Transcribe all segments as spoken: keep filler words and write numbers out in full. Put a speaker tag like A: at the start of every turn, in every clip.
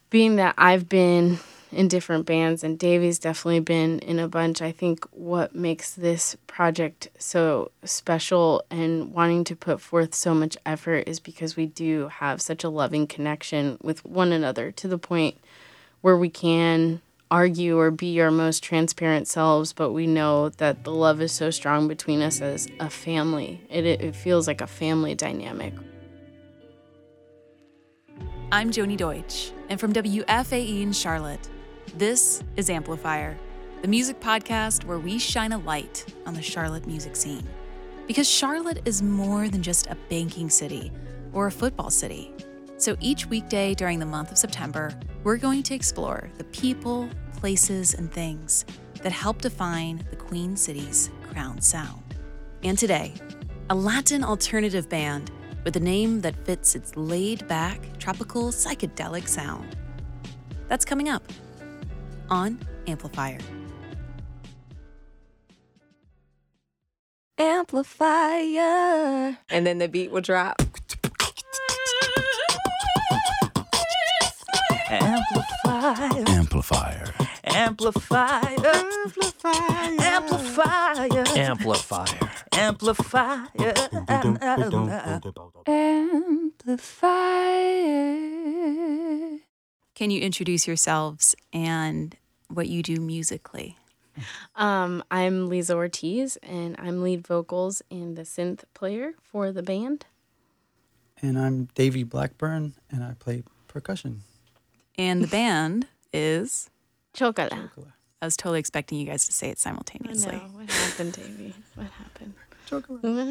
A: being that I've been in different bands and Davey's definitely been in a bunch, I think what makes this project so special and wanting to put forth so much effort is because we do have such a loving connection with one another to the point where we can argue or be our most transparent selves, but we know that the love is so strong between us as a family. It, it feels like a family dynamic.
B: I'm Joni Deutsch, and from W F A E in Charlotte, this is Amplifier, the music podcast where we shine a light on the Charlotte music scene. Because Charlotte is more than just a banking city or a football city. So each weekday during the month of September, we're going to explore the people, places, and things that help define the Queen City's crown sound. And today, a Latin alternative band with a name that fits its laid-back, tropical, psychedelic sound. That's coming up on Amplifier.
C: Amplifier. And then the beat will drop. Amplifier.
D: Amplifier.
C: Amplifier. Amplifier. Amplifier.
D: Amplifier.
C: Amplifier. Amplifier.
B: Can you introduce yourselves and what you do musically?
A: Um, I'm Lisa Ortiz, and I'm lead vocals and the synth player for the band.
E: And I'm Davey Blackburn, and I play percussion.
B: And the band is?
A: Chocolate.
B: I was totally expecting you guys to say it
A: I
B: simultaneously.
A: know. What happened, Davey? What happened?
E: Chocolate.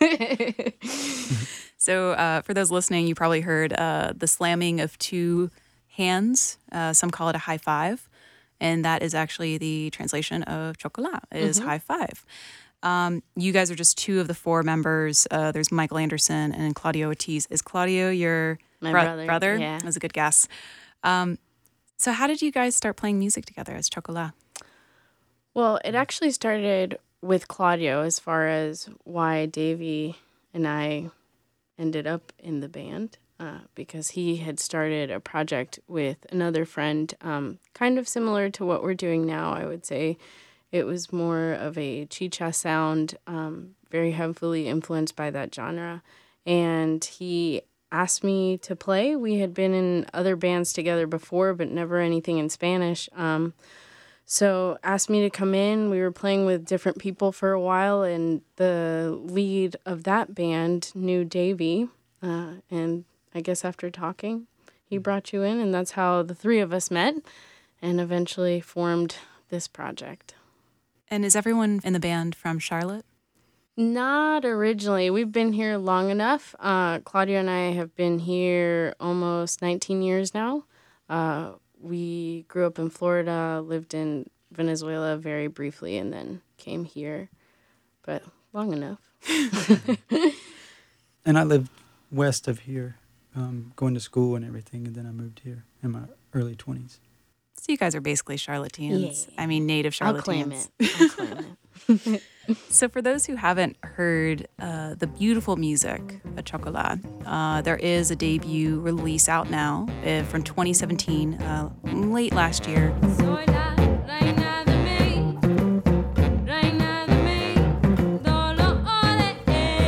B: So uh, for those listening, you probably heard uh, the slamming of two hands. Uh, some call it a high five. And that is actually the translation of chocolat, is
A: Mm-hmm.
B: high five. Um, you guys are just two of the four members. Uh, there's Michael Anderson and Claudio Ortiz. Is Claudio your
A: My
B: bro-
A: brother,
B: brother?
A: yeah.
B: That was a good guess. Um, so how did you guys start playing music together as chocolat?
A: Well, it actually started with Claudio as far as why Davey and I ended up in the band. Uh, because he had started a project with another friend, um, kind of similar to what we're doing now, I would say. It was more of a chicha sound, um, very heavily influenced by that genre. And he asked me to play. We had been in other bands together before, but never anything in Spanish. Um, so asked me to come in. We were playing with different people for a while, and the lead of that band knew Davey, uh, and I guess after talking, he brought you in, and that's how the three of us met and eventually formed this project.
B: And is everyone in the band from Charlotte?
A: Not originally. We've been here long enough. Uh, Claudia and I have been here almost nineteen years now. Uh, we grew up in Florida, lived in Venezuela very briefly, and then came here, but long enough.
E: And I lived west of here, um, going to school and everything, and then I moved here in my early twenties.
B: So you guys are basically Charlotteans.
A: Yeah.
B: I mean, native
A: I'll
B: Charlotteans.
A: claim it. I'll claim it.
B: So for those who haven't heard uh, the beautiful music of Chocolat, uh, there is a debut release out now uh, from twenty seventeen, uh, late last year.
F: Soy la reina de mí, reina de mí, dolores.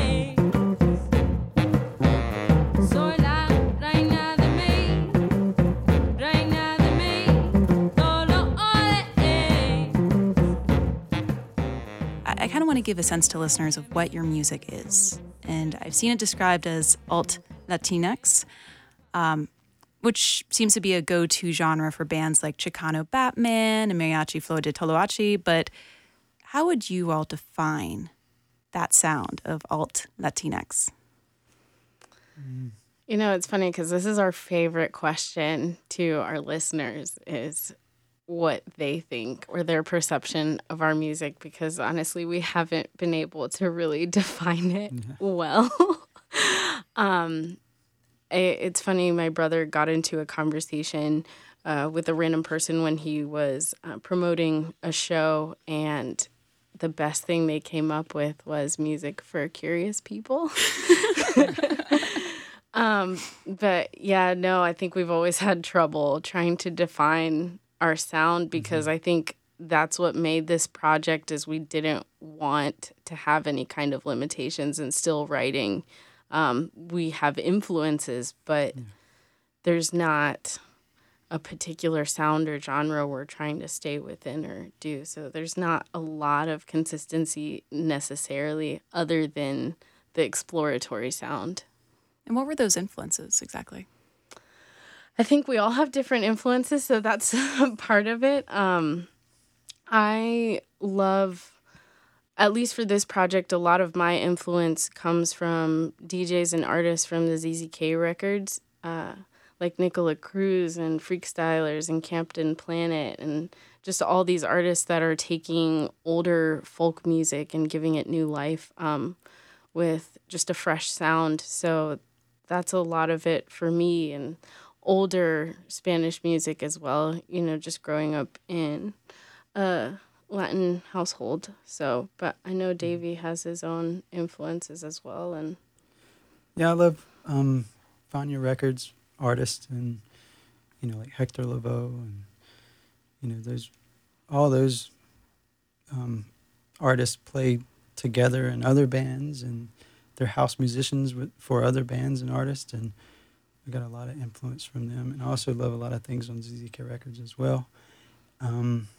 F: Soy la reina de mí, reina de mí, dolores.
B: I, I kind of want to give a sense to listeners of what your music is. And I've seen it described as alt Latinx, um, which seems to be a go-to genre for bands like Chicano Batman and Mariachi Flor de Toloache. But how would you all define that sound of alt Latinx?
A: You know, it's funny because this is our favorite question to our listeners is what they think or their perception of our music, because honestly, we haven't been able to really define it well. um, it, it's funny, my brother got into a conversation uh, with a random person when he was uh, promoting a show, and the best thing they came up with was music for curious people. Um, but yeah, no, I think we've always had trouble trying to define our sound because I think that's what made this project is we didn't want to have any kind of limitations and still writing. Um, we have influences, but there's not a particular sound or genre we're trying to stay within or do. So there's not a lot of consistency necessarily other than the exploratory sound.
B: And what were those influences exactly?
A: I think we all have different influences, so that's part of it. Um, I love, at least for this project, a lot of my influence comes from D Js and artists from the Z Z K records, uh, like Nicola Cruz and Freakstylers and Campton Planet, and just all these artists that are taking older folk music and giving it new life um, with just a fresh sound. So that's a lot of it for me, and older Spanish music as well, you know, just growing up in a Latin household. So, but I know Davey has his own influences as well. And
E: Yeah, I love um, Fania Records artists and, you know, like Hector Lavoe and, you know, those, all those um, artists play together in other bands and they're house musicians with, for other bands and artists, and I got a lot of influence from them. And I also love a lot of things on Z Z K Records as well. Um,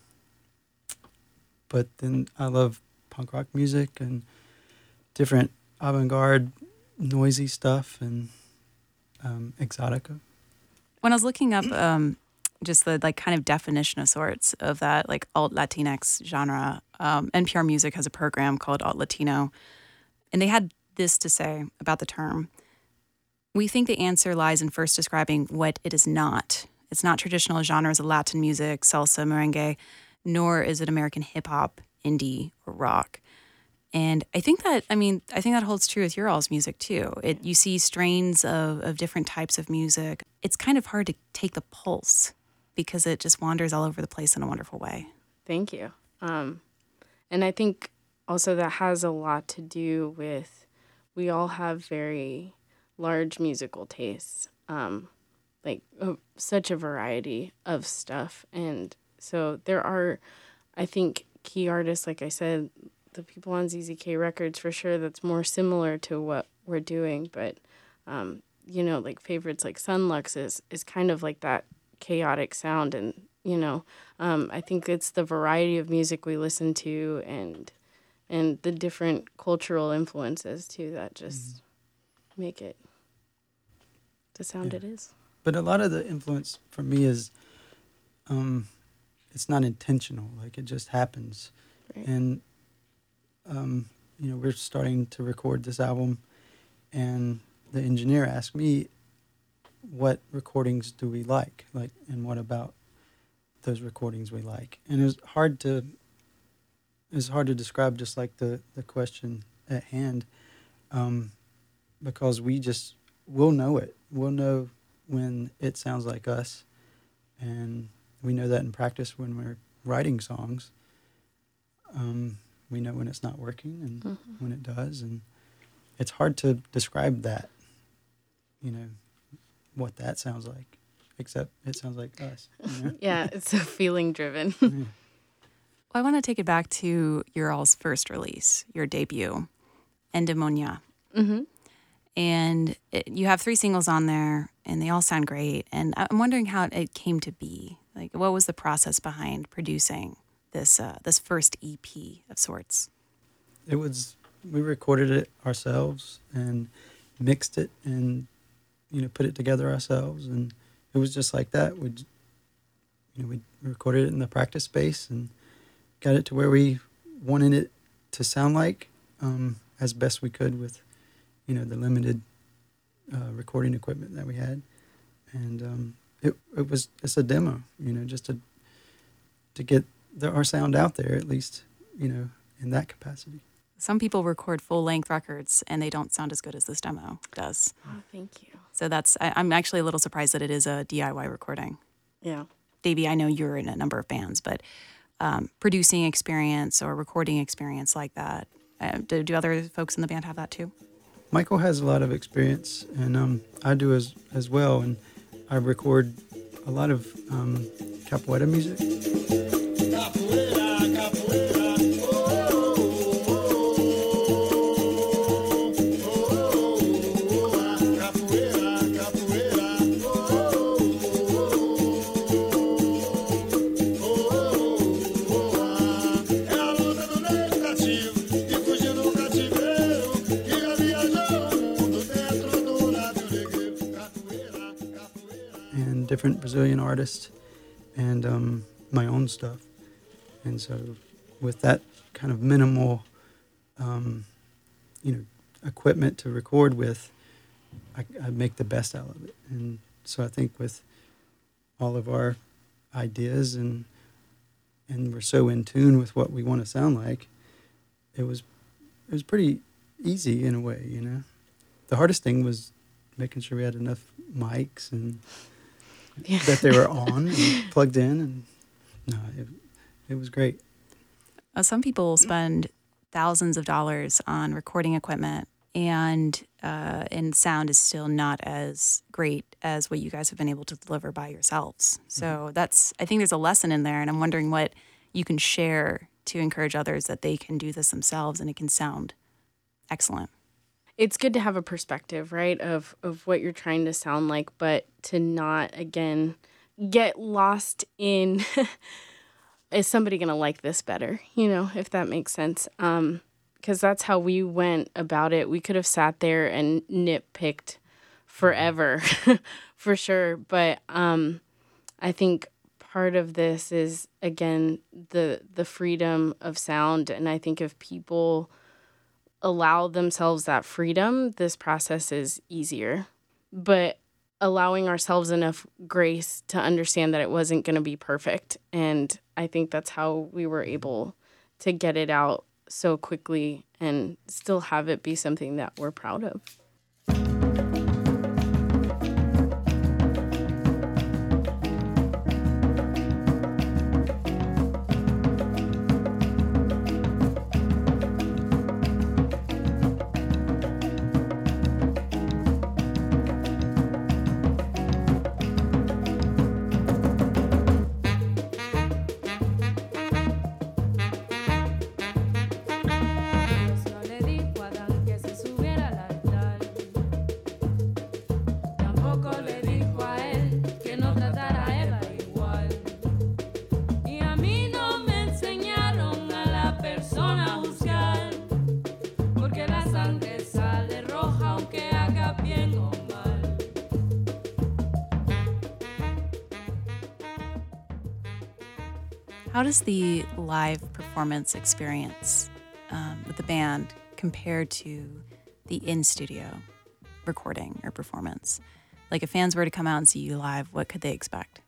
E: but then I love punk rock music and different avant-garde, noisy stuff, and um, exotica.
B: When I was looking up um, just the like kind of definition of sorts of that like alt Latinx genre, um, N P R Music has a program called Alt Latino, and they had this to say about the term. We think the answer lies in first describing what it is not. It's not traditional genres of Latin music, salsa, merengue, nor is it American hip hop, indie, or rock. And I think that, I mean, I think that holds true with your all's music too. It, you see strains of, of different types of music. It's kind of hard to take the pulse because it just wanders all over the place in a wonderful way.
A: thank you. Um, and I think also that has a lot to do with we all have very large musical tastes, um, like uh, such a variety of stuff. And so there are, I think, key artists, like I said, the people on Z Z K Records for sure, that's more similar to what we're doing. But, um, you know, like favorites like Sunlux is, is kind of like that chaotic sound. And, you know, um, I think it's the variety of music we listen to and and the different cultural influences too that just mm-hmm. make it the sound
E: Yeah.
A: it is.
E: But a lot of the influence for me is, um, it's not intentional. Like it just happens.
A: Right.
E: And, um, you know, we're starting to record this album, and the engineer asked me, what recordings do we like? Like, and what about those recordings we like? And it was hard to, it's hard to describe just like the, the question at hand, um, because we just, we'll know it. We'll know when it sounds like us, and we know that in practice when we're writing songs. Um, we know when it's not working and
A: Mm-hmm.
E: when it does, and it's hard to describe that, you know, what that sounds like, except it sounds like us. You know?
A: Yeah, it's so feeling driven.
E: Yeah.
B: Well, I want to take it back to your all's first release, your debut, Endemonia.
A: Mm-hmm.
B: And it, you have three singles on there, and they all sound great. And I'm wondering how it came to be. Like, what was the process behind producing this uh, this first E P of sorts?
E: It was, we recorded it ourselves and mixed it and, you know, put it together ourselves. And it was just like that. We, you know, we recorded it in the practice space and got it to where we wanted it to sound like, um, as best we could with, you know, the limited uh, recording equipment that we had. And um, it it was, it's a demo, you know, just to to get the, our sound out there, at least, you know, in that capacity.
B: Some people record full-length records, and they don't sound as good as this demo does.
A: Oh, thank you.
B: So that's, I, I'm actually a little surprised that it is a D I Y recording.
A: Yeah.
B: Davey, I know you're in a number of bands, but um, producing experience or recording experience like that, uh, do, do other folks in the band have that too?
E: Michael has a lot of experience, and um, I do as as well. And I record a lot of um, capoeira music. And different Brazilian artists, and um, my own stuff. And so with that kind of minimal, um, you know, equipment to record with, I, I make the best out of it. And so I think with all of our ideas and and we're so in tune with what we want to sound like, it was it was pretty easy in a way, you know. The hardest thing was making sure we had enough mics and
A: Yeah.
E: that they were on and plugged in, and no, it, it was great.
B: Uh, some people spend thousands of dollars on recording equipment, and uh, and sound is still not as great as what you guys have been able to deliver by yourselves. So mm-hmm. that's, I think there's a lesson in there, and I'm wondering what you can share to encourage others that they can do this themselves and it can sound excellent.
A: It's good to have a perspective, right, of, of what you're trying to sound like, but to not, again, get lost in, is somebody going to like this better, you know, if that makes sense. Um, because that's how we went about it. We could have sat there and nitpicked forever, for sure. But um, I think part of this is, again, the the freedom of sound. And I think if people allow themselves that freedom, this process is easier. But allowing ourselves enough grace to understand that it wasn't going to be perfect. And I think that's how we were able to get it out so quickly and still have it be something that we're proud of.
F: No le dijo a Adán que se subiera al altar. Tampoco le dijo a él que no tratara a Eva igual. Y a mí no me enseñaron a la persona a juzgar, porque la sangre sale roja aunque haga bien o mal.
B: How does the live performance experience um, with the band compare to the in-studio recording or performance? Like if fans were to come out and see you live, what could they expect?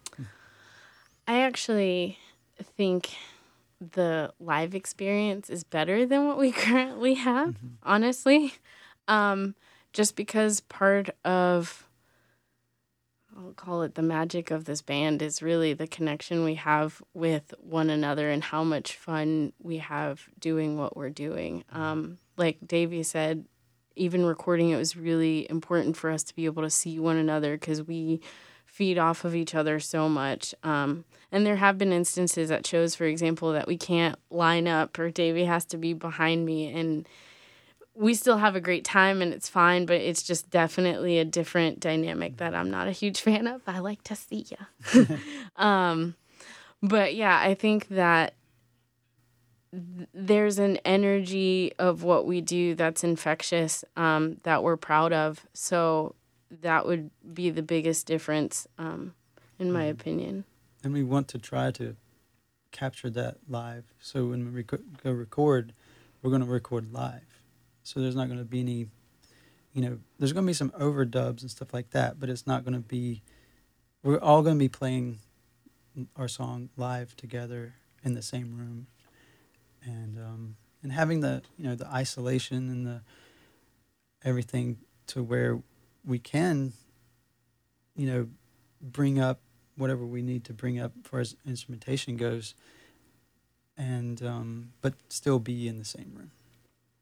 A: I actually think the live experience is better than what we currently have, mm-hmm. honestly. Um, just because part of, I'll call it the magic of this band, is really the connection we have with one another and how much fun we have doing what we're doing. Um, like Davey said, even recording it was really important for us to be able to see one another because we feed off of each other so much. Um, and there have been instances at shows, for example, that we can't line up or Davey has to be behind me, and we still have a great time and it's fine, but it's just definitely a different dynamic that I'm not a huge fan of. I like to see ya. um, but yeah, I think that th- there's an energy of what we do that's infectious, um, that we're proud of. So that would be the biggest difference, um, in my opinion.
E: And we want to try to capture that live. So when we rec- go record, we're going to record live. So there's not going to be any, you know, there's going to be some overdubs and stuff like that, but it's not going to be, we're all going to be playing our song live together in the same room. And um, and having the, you know, the isolation and the everything to where we can, you know, bring up whatever we need to bring up as far as instrumentation goes, and um, but still be in the same room.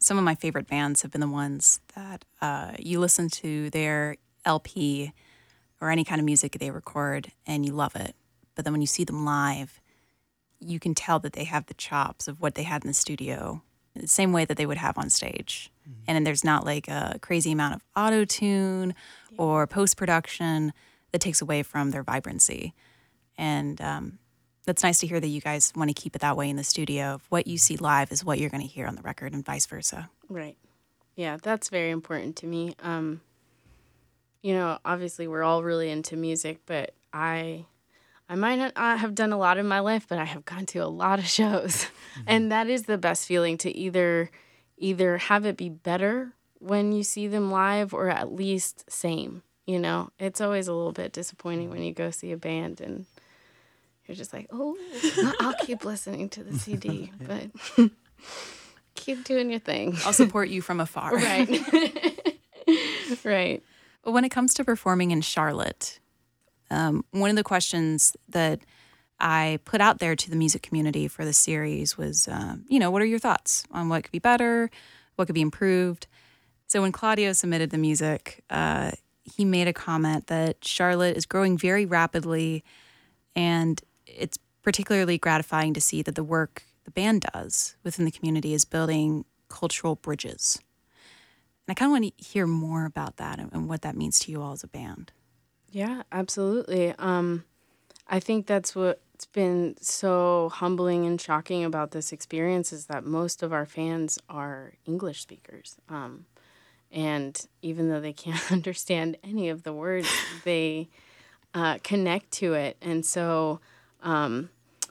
B: some of my favorite bands have been the ones that uh, you listen to their L P or any kind of music they record and you love it. But then when you see them live, you can tell that they have the chops of what they had in the studio, the same way that they would have on stage. Mm-hmm. And then there's not like a crazy amount of auto-tune yeah. or post-production that takes away from their vibrancy. And um, that's nice to hear that you guys want to keep it that way in the studio. What you see live is what you're going to hear on the record and vice versa.
A: Right. Yeah, that's very important to me. Um, you know, obviously we're all really into music, but I... I might not have done a lot in my life, but I have gone to a lot of shows. Mm-hmm. And that is the best feeling, to either either have it be better when you see them live or at least same, you know? It's always a little bit disappointing when you go see a band and you're just like, oh, I'll keep listening to the C D, yeah. but keep doing your thing.
B: I'll support you from afar.
A: Right. Right.
B: But when it comes to performing in Charlotte, Um, one of the questions that I put out there to the music community for the series was, um, you know, what are your thoughts on what could be better, what could be improved? So when Claudio submitted the music, uh, he made a comment that Charlotte is growing very rapidly, and it's particularly gratifying to see that the work the band does within the community is building cultural bridges. And I kind of want to hear more about that and, and what that means to you all as a band.
A: Yeah, absolutely. Um, I think that's what's been so humbling and shocking about this experience, is that most of our fans are English speakers. Um, and even though they can't understand any of the words, they uh, connect to it. And so um,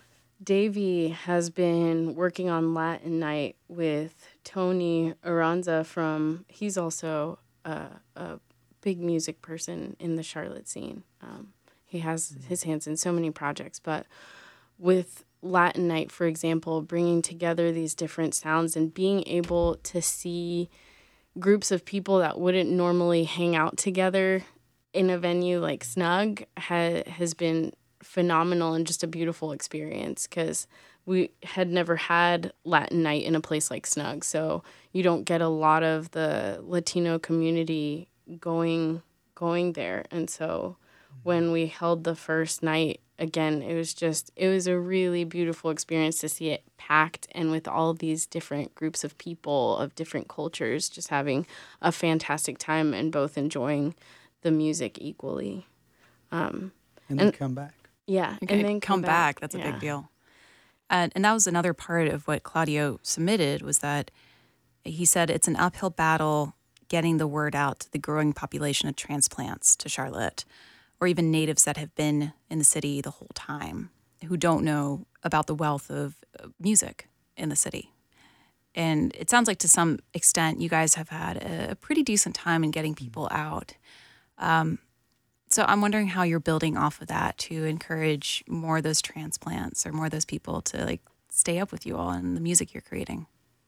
A: Davey has been working on Latin Night with Tony Aranza from, he's also a, a big music person in the Charlotte scene. Um, he has his hands in so many projects, but with Latin Night, for example, bringing together these different sounds and being able to see groups of people that wouldn't normally hang out together in a venue like Snug ha- has been phenomenal and just a beautiful experience, because we had never had Latin Night in a place like Snug, so you don't get a lot of the Latino community going going there. And so when we held the first night, again, it was just it was a really beautiful experience to see it packed and with all these different groups of people of different cultures just having a fantastic time and both enjoying the music equally. Um,
E: and then
A: and,
E: come back.
A: Yeah,
B: okay,
A: and then come,
B: come back. back. That's a
A: yeah.
B: big deal. Uh, and that was another part of what Claudio submitted, was that he said it's an uphill battle getting the word out to the growing population of transplants to Charlotte, or even natives that have been in the city the whole time, who don't know about the wealth of music in the city. And it sounds like to some extent you guys have had a pretty decent time in getting people out. Um, so I'm wondering how you're building off of that to encourage more of those transplants or more of those people to like stay up with you all and the music you're creating.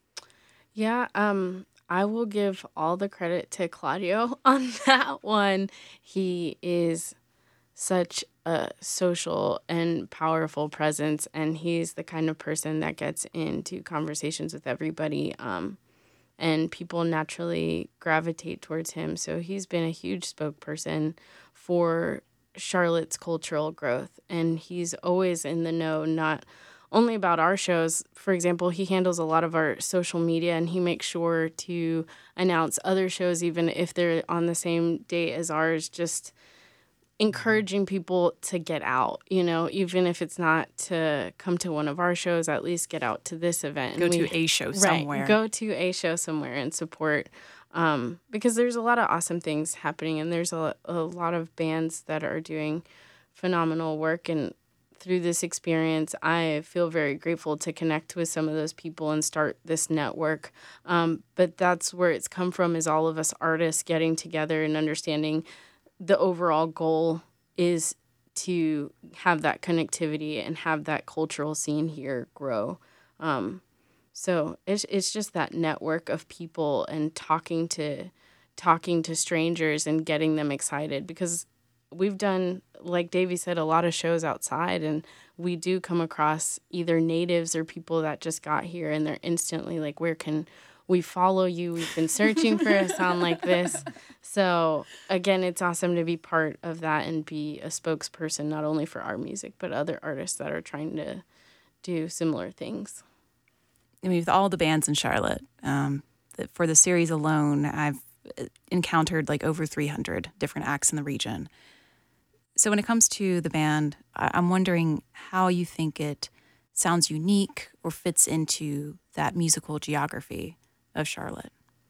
A: Yeah, um, I will give all the credit to Claudio on that one. He is such a social and powerful presence, and he's the kind of person that gets into conversations with everybody, um, and people naturally gravitate towards him. So he's been a huge spokesperson for Charlotte's cultural growth, and he's always in the know, not only about our shows. For example, he handles a lot of our social media, and he makes sure to announce other shows, even if they're on the same date as ours, just encouraging people to get out, you know, even if it's not to come to one of our shows, at least get out to this event.
B: Go
A: and
B: to
A: we,
B: a show somewhere.
A: Right, go to a show somewhere and support, um, because there's a lot of awesome things happening, and there's a, a lot of bands that are doing phenomenal work. And through this experience, I feel very grateful to connect with some of those people and start this network. Um, but that's where it's come from, is all of us artists getting together and understanding the overall goal is to have that connectivity and have that cultural scene here grow. Um, so it's it's just that network of people and talking to talking to strangers and getting them excited, because we've done, like Davey said, a lot of shows outside, and we do come across either natives or people that just got here, and they're instantly like, where can we follow you. We've been searching for a sound like this. So again, it's awesome to be part of that and be a spokesperson, not only for our music, but other artists that are trying to do similar things.
B: I mean, with all the bands in Charlotte, um, the, for the series alone, I've encountered like over three hundred different acts in the region. So when it comes to the band, I- I'm wondering how you think it sounds unique or fits into that musical geography of Charlotte.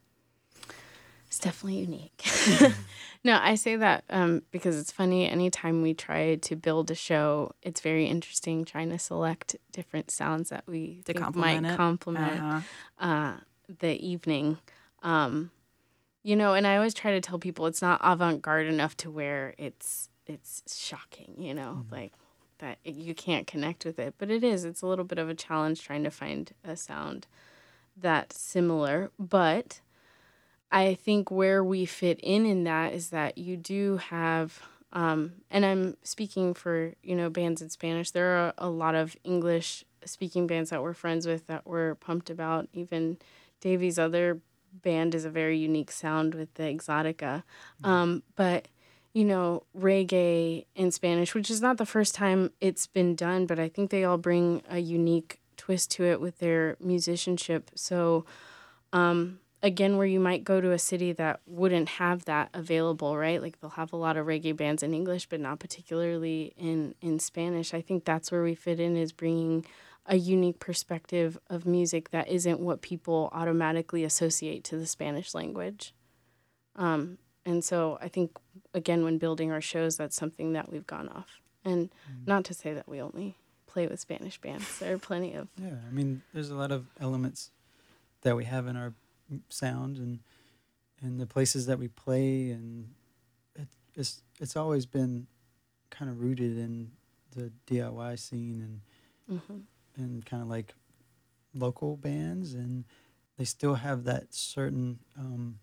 A: It's definitely unique. No, I say that um, because it's funny. Anytime we try to build a show, it's very interesting trying to select different sounds that we
B: To
A: think
B: complement
A: might
B: it.
A: complement
B: Uh-huh.
A: uh, the evening. Um, you know, and I always try to tell people it's not avant-garde enough to where it's it's shocking, you know, like that it, you can't connect with it. But it is. It's a little bit of a challenge trying to find a sound that's similar. But I think where we fit in in that is that you do have, um, and I'm speaking for, you know, bands in Spanish. There are a lot of English-speaking bands that we're friends with that we're pumped about. Even Davey's other band is a very unique sound with the Exotica. Um, but, you know, reggae in Spanish, which is not the first time it's been done, but I think they all bring a unique twist to it with their musicianship. So, um, again, where you might go to a city that wouldn't have that available, right? Like they'll have a lot of reggae bands in English, but not particularly in, in Spanish. I think that's where we fit in, is bringing a unique perspective of music that isn't what people automatically associate to the Spanish language. Um, and so I think, again, when building our shows, that's something that we've gone off. And not to say that we only play with Spanish bands. There are plenty of...
E: Yeah, I mean, there's a lot of elements that we have in our sound and and the places that we play, and it, it's it's always been kind of rooted in the D I Y scene and
A: Mm-hmm.
E: and kind of like local bands, and they still have that certain um,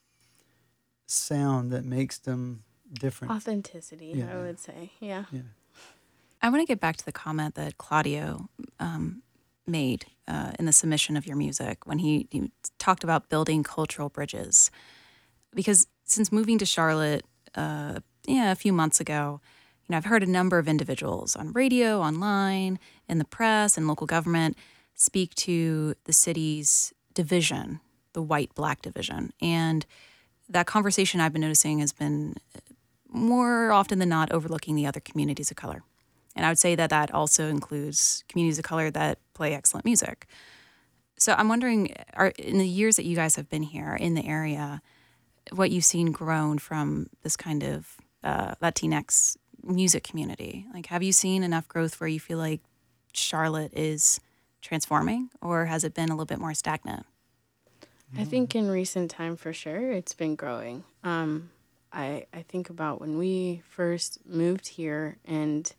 E: sound that makes them different.
A: Authenticity,
E: Yeah.
A: I would say. Yeah.
E: Yeah.
B: I want to get back to the comment that Claudio um, made uh, in the submission of your music when he, he talked about building cultural bridges. Because since moving to Charlotte uh, yeah, a few months ago, you know, I've heard a number of individuals on radio, online, in the press, and local government speak to the city's division, the white-black division. And that conversation I've been noticing has been more often than not overlooking the other communities of color. And I would say that that also includes communities of color that play excellent music. So I'm wondering, are, in the years that you guys have been here in the area, what you've seen grown from this kind of uh, Latinx music community? Like, have you seen enough growth where you feel like Charlotte is transforming, or has it been a little bit more stagnant?
A: I think in recent time, for sure, it's been growing. Um, I I think about when we first moved here, and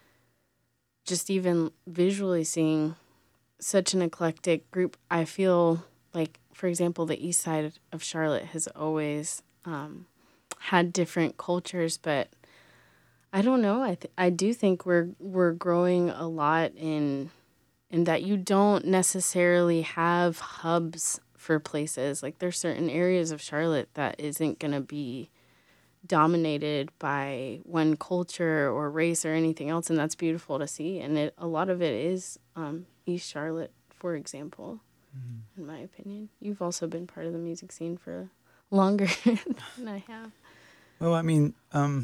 A: just even visually seeing such an eclectic group. I feel like, for example, the east side of Charlotte has always um, had different cultures, but I don't know. I th- I do think we're we're growing a lot in in that you don't necessarily have hubs for places. Like, there's certain areas of Charlotte that isn't going to be dominated by one culture or race or anything else, and that's beautiful to see. And it, a lot of it is um, East Charlotte, for example, mm-hmm. in my opinion. You've also been part of the music scene for longer than I have.
E: Well, I mean, um,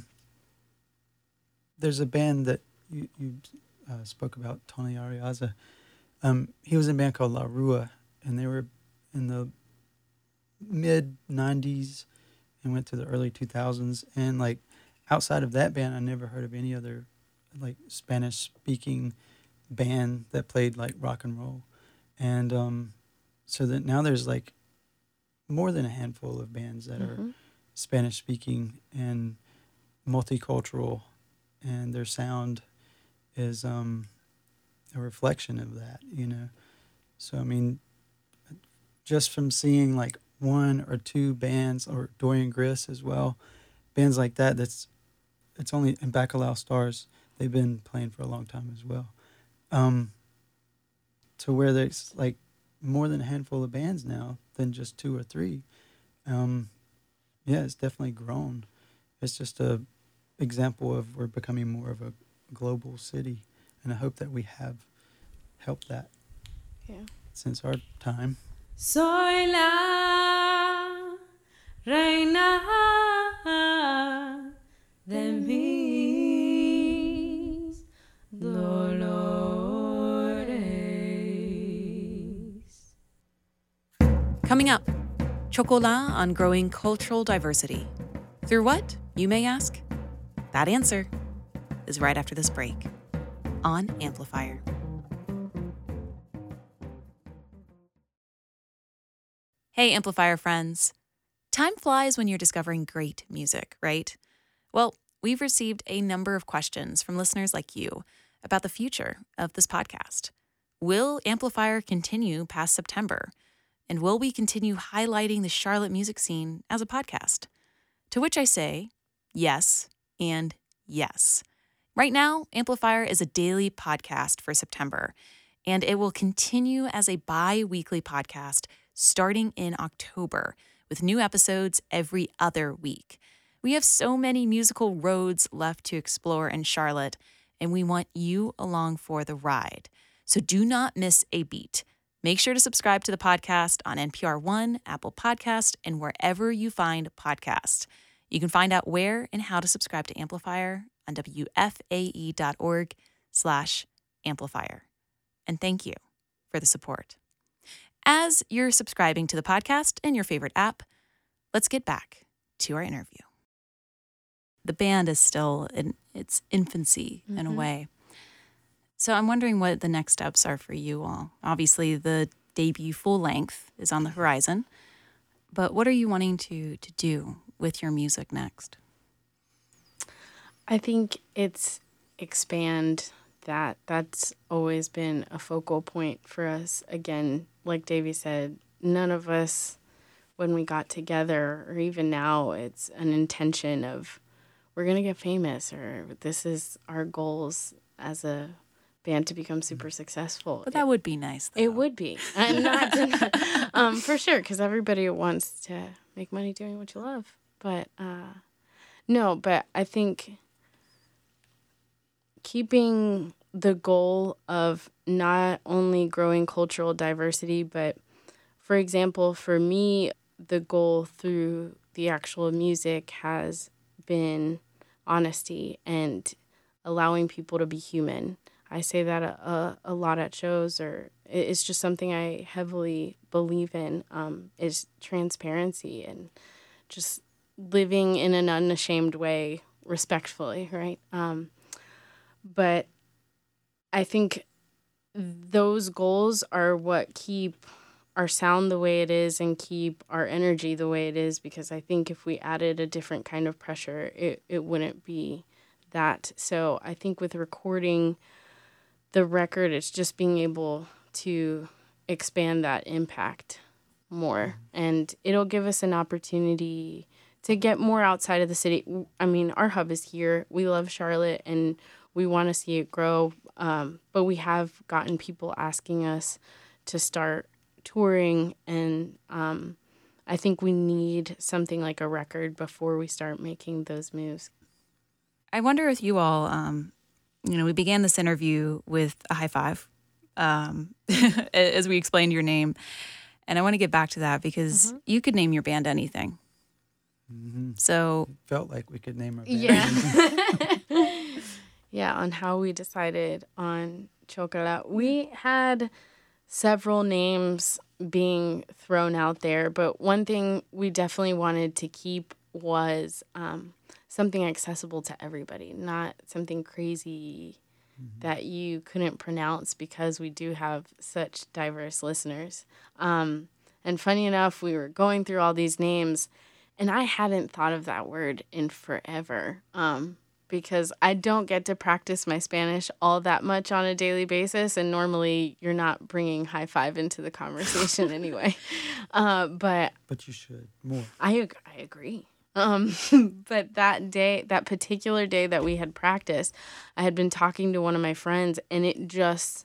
E: there's a band that you, you uh, spoke about, Tony Ariaza. Um, he was in a band called La Rua, and they were in the mid nineties and went to the early two thousands. And like outside of that band, I never heard of any other like Spanish speaking band that played like rock and roll. And um, so that now there's like more than a handful of bands that mm-hmm. are Spanish speaking and multicultural, and their sound is um, a reflection of that, you know. So I mean, just from seeing like one or two bands, or Dorian Gris as well, bands like that, that's it's only in Bacalao Stars, they've been playing for a long time as well. Um, to where there's like more than a handful of bands now than just two or three. Um, yeah, it's definitely grown. It's just a example of we're becoming more of a global city, and I hope that we have helped that
A: Yeah.
E: since our time.
F: Soy la reina de mis dolores.
B: Coming up, Chocolat on growing cultural diversity. Through what, you may ask? That answer is right after this break on Amplifier. Hey, Amplifier friends. Time flies when you're discovering great music, right? Well, we've received a number of questions from listeners like you about the future of this podcast. Will Amplifier continue past September? And will we continue highlighting the Charlotte music scene as a podcast? To which I say, yes and yes. Right now, Amplifier is a daily podcast for September, and it will continue as a bi-weekly podcast starting in October, with new episodes every other week. We have so many musical roads left to explore in Charlotte, and we want you along for the ride. So do not miss a beat. Make sure to subscribe to the podcast on N P R One, Apple Podcast, and wherever you find podcasts. You can find out where and how to subscribe to Amplifier on W F A E dot org slash amplifier. And thank you for the support. As you're subscribing to the podcast in your favorite app, let's get back to our interview. The band is still in its infancy in
A: Mm-hmm.
B: a way. So I'm wondering what the next steps are for you all. Obviously, the debut full length is on the horizon, but what are you wanting to to do with your music next?
A: I think it's expand that. That's always been a focal point for us. Again, like Davey said, none of us, when we got together, or even now, it's an intention of we're going to get famous, or this is our goals as a band to become super successful.
B: But that would be nice, though.
A: It would be. I'm not denying- um, for sure, because everybody wants to make money doing what you love. But uh, no, but I think keeping the goal of not only growing cultural diversity, but for example, for me, the goal through the actual music has been honesty and allowing people to be human. I say that a, a, a lot at shows, or it's just something I heavily believe in, um, is transparency and just living in an unashamed way, respectfully, right? Um, but I think those goals are what keep our sound the way it is and keep our energy the way it is, because I think if we added a different kind of pressure, it, it wouldn't be that. So I think with recording the record, it's just being able to expand that impact more, and it'll give us an opportunity to get more outside of the city. I mean, our hub is here. We love Charlotte, and we want to see it grow, um, but we have gotten people asking us to start touring, and um, I think we need something like a record before we start making those moves.
B: I wonder if you all, um, you know, we began this interview with a high five, um, as we explained your name. And I want to get back to that because
A: Mm-hmm.
B: you could name your band anything.
E: Mm-hmm.
B: So,
E: Felt like we could name our band.
A: Yeah. Yeah, on how we decided on Chocolat. We had several names being thrown out there, but one thing we definitely wanted to keep was um, something accessible to everybody, not something crazy that you couldn't pronounce, because we do have such diverse listeners. Um, and funny enough, we were going through all these names, and I hadn't thought of that word in forever. Um, because I don't get to practice my Spanish all that much on a daily basis, and normally you're not bringing high five into the conversation anyway. Uh, but
E: But you should more.
A: I ag- I agree. Um, but that day, that particular day that we had practiced, I had been talking to one of my friends, and it just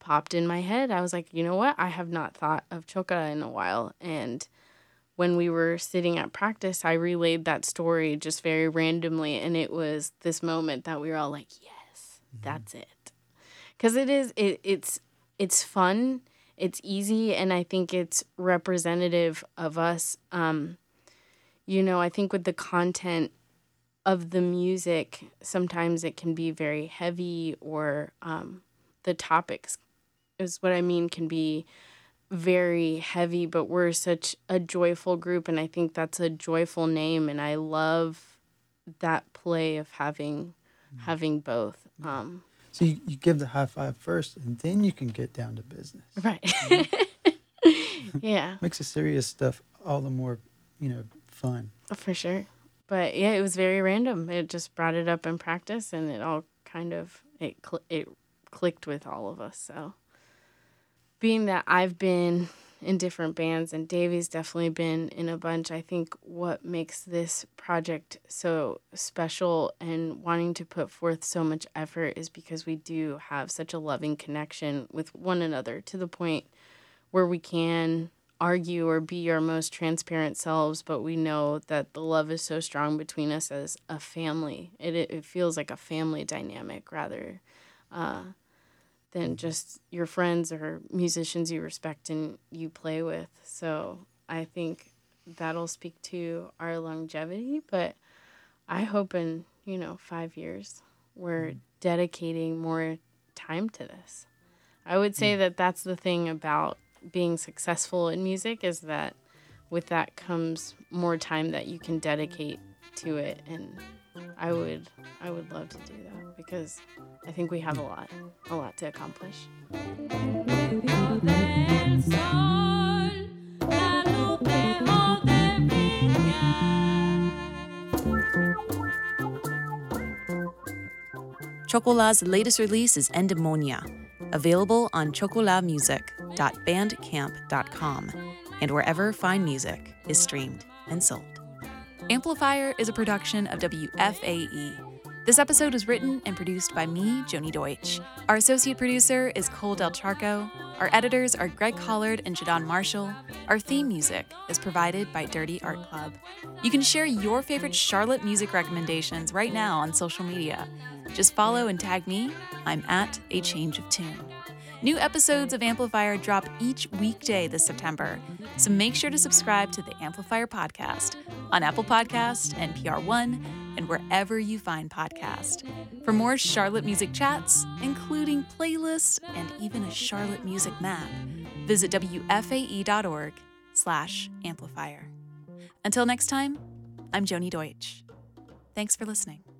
A: popped in my head. I was like, you know what? I have not thought of Chocula in a while. And when we were sitting at practice, I relayed that story just very randomly. And it was this moment that we were all like, yes, that's it. Because it is, it, it's, it's fun. It's easy. And I think it's representative of us. Um, you know, I think with the content of the music, sometimes it can be very heavy, or um, the topics is what I mean can be very heavy, but we're such a joyful group, and I think that's a joyful name, and I love that play of having mm. having both. Um,
E: so you, you give the high five first, and then you can get down to business.
A: Right.
E: Mm-hmm.
A: Yeah.
E: Makes the serious stuff all the more, you know, fun.
A: For sure. But yeah, it was very random. It just brought it up in practice, and it all kind of it cl- it clicked with all of us. So, being that I've been in different bands and Davey's definitely been in a bunch, I think what makes this project so special and wanting to put forth so much effort is because we do have such a loving connection with one another, to the point where we can argue or be our most transparent selves, but we know that the love is so strong between us as a family. It it feels like a family dynamic rather uh, than just your friends or musicians you respect and you play with. So I think that'll speak to our longevity, but I hope in, you know, five years we're dedicating more time to this. I would say that that's the thing about being successful in music, is that with that comes more time that you can dedicate to it, and I would I would love to do that because I think we have a lot a lot to accomplish.
B: Chocola's latest release is Endemonia, available on chocola music dot bandcamp dot com and wherever fine music is streamed and sold. Amplifier is a production of W F A E. This episode was written and produced by me, Joni Deutsch. Our associate producer is Cole Del Charco. Our editors are Greg Collard and Jadon Marshall. Our theme music is provided by Dirty Art Club. You can share your favorite Charlotte music recommendations right now on social media. Just follow and tag me. I'm at A Change of Tune. New episodes of Amplifier drop each weekday this September, so make sure to subscribe to the Amplifier podcast on Apple Podcasts, N P R One, and wherever you find podcasts. For more Charlotte music chats, including playlists and even a Charlotte music map, visit W F A E dot org slash amplifier. Until next time, I'm Joni Deutsch. Thanks for listening.